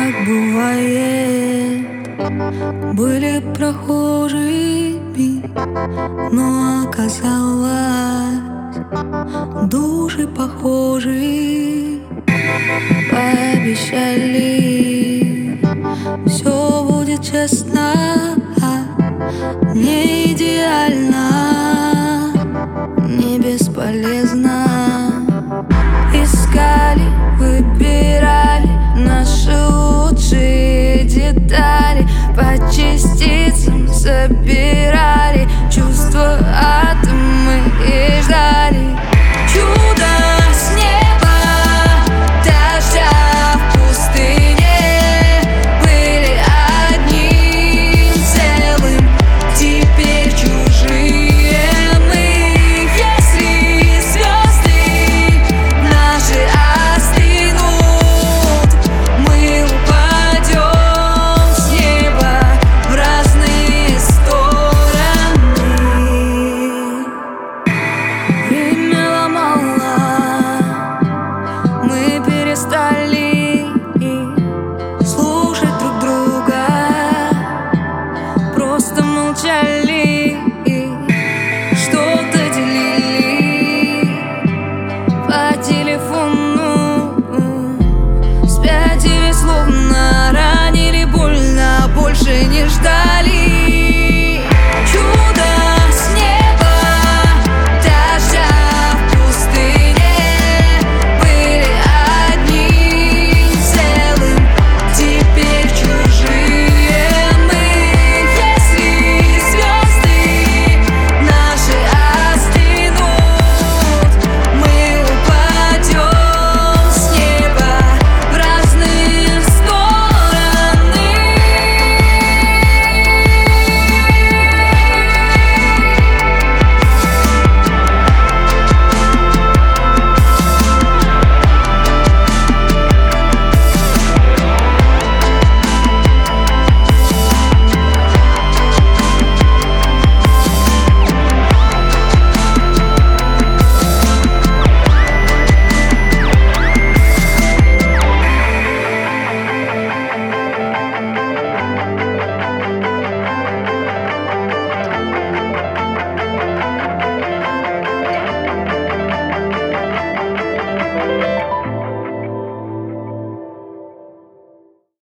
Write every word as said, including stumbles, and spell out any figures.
так бывает. Были прохожими, но оказалось души похожи. Пообещали, все будет честно, не идеально, не бесполезно. Искали, выбирали наши лучшие детали, по частицам собирали чувства, атомы и ждали чудо с неба, дождя в пустыне. Были одним целым, теперь чужие мы. Если звезды наши остынут, мы упадем с неба в разные стороны. Время ломало, мы перестали слушать друг друга, просто молчали, что-то делили по телефону. Спятили, словно ранили больно, больше не ждали.